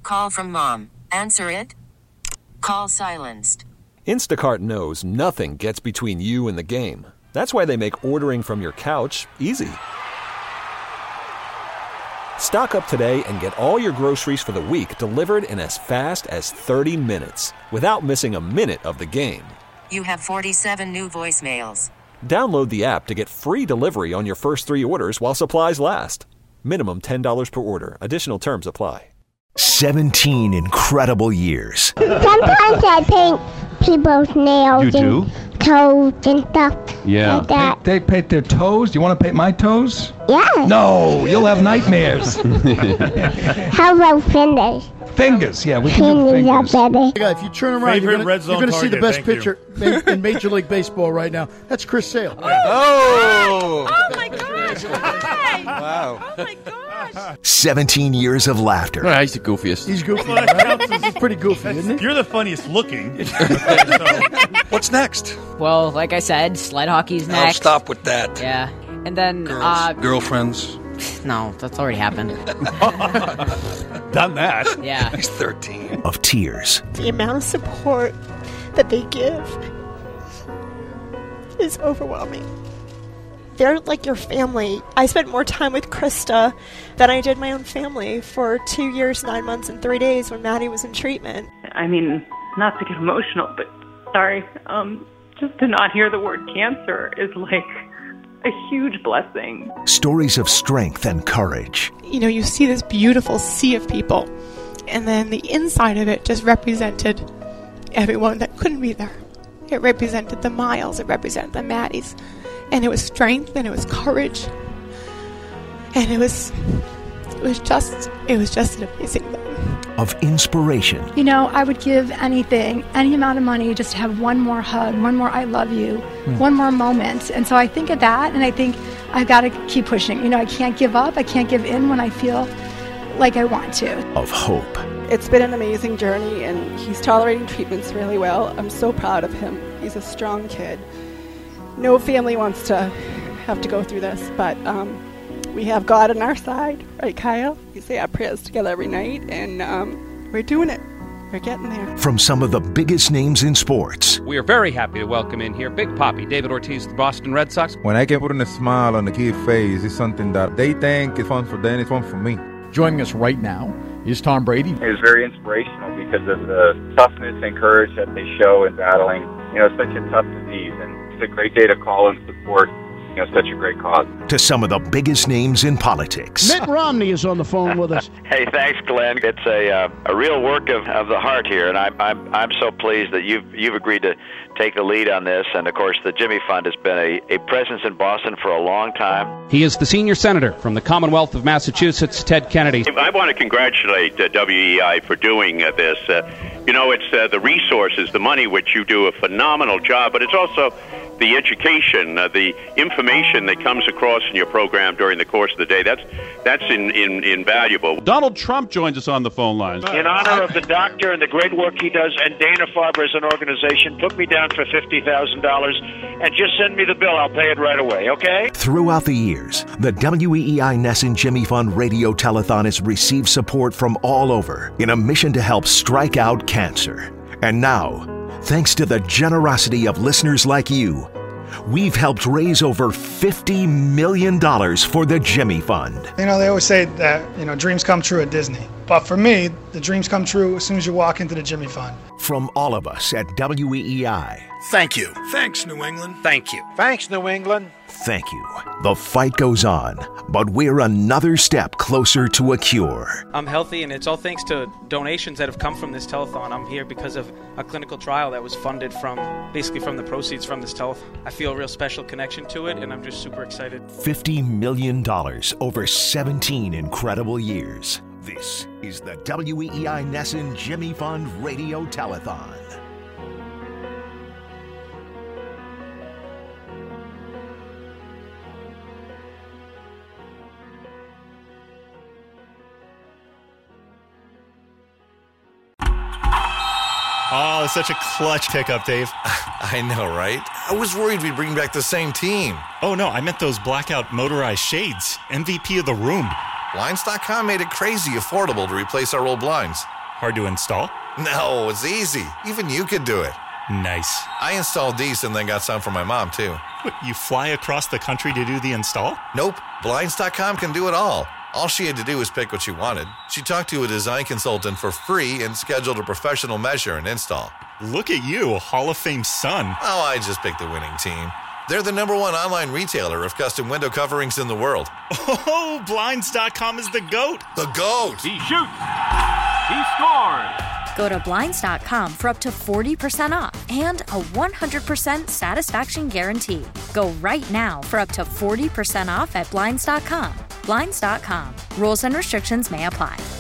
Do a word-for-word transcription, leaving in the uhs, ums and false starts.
call from mom. Answer it. Call silenced. Instacart knows nothing gets between you and the game. That's why they make ordering from your couch easy. Stock up today and get all your groceries for the week delivered in as fast as thirty minutes without missing a minute of the game. You have forty-seven new voicemails. Download the app to get free delivery on your first three orders while supplies last. Minimum ten dollars per order. Additional terms apply. seventeen incredible years. Sometimes I paint people's nails You do? and toes and stuff Yeah. like that. They paint their toes? Do you want to paint my toes? Yes. No, you'll have nightmares. How about fingers? Fingers, yeah, we can do Fingers are fingers. better. Yeah, if you turn around, Favorite you're gonna, red zone you're gonna see the target, best thank you. pitcher ma- in Major League Baseball right now. That's Chris Sale. Oh! Oh my gosh! Hi! Wow. Oh my gosh! seventeen years of laughter. Oh, he's the goofiest. He's goofy, right? He's pretty goofy, isn't he? You're the funniest looking. What's next? Well, like I said, sled hockey's I'll next. stop with that. Yeah. And then, Girls, uh... girlfriends. No, that's already happened. Done that. Yeah. He's thirteen. Of tears. The amount of support that they give is overwhelming. They're like your family. I spent more time with Krista than I did my own family for two years, nine months, and three days when Maddie was in treatment. I mean, not to get emotional, but sorry, um, just to not hear the word cancer is like a huge blessing. Stories of strength and courage. You know, you see this beautiful sea of people, and then the inside of it just represented everyone that couldn't be there. It represented the Miles, it represented the Maddies, and it was strength, and it was courage, and it was, it was just, it was just an amazing thing. Of inspiration. You know, I would give anything, any amount of money, just to have one more hug, one more I love you, mm. one more moment. And so I think of that, and I think I've got to keep pushing. You know, I can't give up. I can't give in when I feel like I want to. Of hope. It's been an amazing journey, and he's tolerating treatments really well. I'm so proud of him. He's a strong kid. No family wants to have to go through this, but um, we have God on our side, right, Kyle? We say our prayers together every night, and um, we're doing it. We're getting there. From some of the biggest names in sports. We are very happy to welcome in here Big Papi, David Ortiz, the Boston Red Sox. When I can put in a smile on the kid's face, it's something that they think is fun for them, it's fun for me. Joining us right now is Tom Brady. It was very inspirational because of the toughness and courage that they show in battling, you know, such a tough disease. And it's a great day to call and support, you know, such a great cause. To some of the biggest names in politics. Mitt Romney is on the phone with us. Hey, thanks, Glenn. It's a uh, a real work of, of the heart here, and I'm I'm I'm so pleased that you've you've agreed to take the lead on this. And of course, the Jimmy Fund has been a, a presence in Boston for a long time. He is the senior senator from the Commonwealth of Massachusetts, Ted Kennedy. I want to congratulate uh, W E I for doing uh, this. Uh, you know, it's uh, the resources, the money, which you do a phenomenal job, but it's also the education, uh, the information that comes across in your program during the course of the day. That's that's in, in, invaluable. Donald Trump joins us on the phone lines. In honor of the doctor and the great work he does, and Dana-Farber as an organization, put me down for fifty thousand dollars and just send me the bill. I'll pay it right away, okay? Throughout the years, the W E I Nesson Jimmy Fund Radio Telethon has received support from all over in a mission to help strike out cancer. And now, thanks to the generosity of listeners like you, we've helped raise over fifty million dollars for the Jimmy Fund. You know, they always say that, you know, dreams come true at Disney. But for me, the dreams come true as soon as you walk into the Jimmy Fund. From all of us at W E E I, Thank you. Thanks, New England. Thank you. Thanks, New England. thank you. The fight goes on, but we're another step closer to a cure. I'm healthy, and it's all thanks to donations that have come from this telethon. I'm here because of a clinical trial that was funded from, basically from the proceeds from this telethon. I feel a real special connection to it, and I'm just super excited. fifty million dollars over seventeen incredible years. This is the W E E I Nesson Jimmy Fund Radio Telethon. Oh, such a clutch pickup, Dave. I know, right? I was worried we'd bring back the same team. Oh, no, I meant those blackout motorized shades. M V P of the room. Blinds dot com made it crazy affordable to replace our old blinds. Hard to install? No, it's easy. Even you could do it. Nice. I installed these and then got some for my mom, too. What, you fly across the country to do the install? Nope. Blinds dot com can do it all. All she had to do was pick what she wanted. She talked to a design consultant for free and scheduled a professional measure and install. Look at you, a Hall of Fame son. Oh, I just picked the winning team. They're the number one online retailer of custom window coverings in the world. Oh, Blinds dot com is the GOAT. The GOAT. He shoots. He scores. Go to Blinds dot com for up to forty percent off and a one hundred percent satisfaction guarantee. Go right now for up to forty percent off at Blinds dot com. Blinds dot com. Rules and restrictions may apply.